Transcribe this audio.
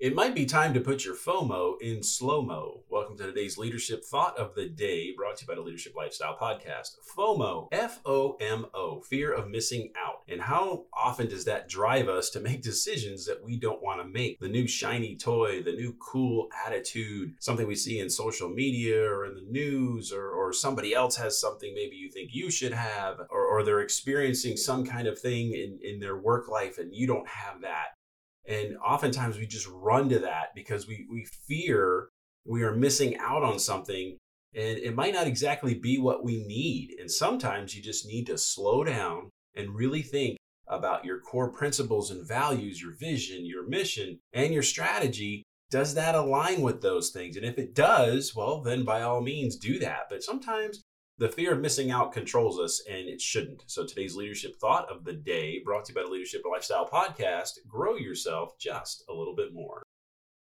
It might be time to put your FOMO in slow-mo. Welcome to today's Leadership Thought of the Day, brought to you by the Leadership Lifestyle Podcast. FOMO, F-O-M-O, fear of missing out. And how often does that drive us to make decisions that we don't want to make? The new shiny toy, the new cool attitude, something we see in social media or in the news, or somebody else has something maybe you think you should have, or they're experiencing some kind of thing in their work life and you don't have that. And oftentimes we just run to that because we fear we are missing out on something, and it might not exactly be what we need. And sometimes you just need to slow down and really think about your core principles and values, your vision, your mission, and your strategy. Does that align with those things? And if it does, well, then by all means do that. But sometimes the fear of missing out controls us, and it shouldn't. So today's leadership thought of the day, brought to you by the Leadership Lifestyle Podcast: grow yourself just a little bit more.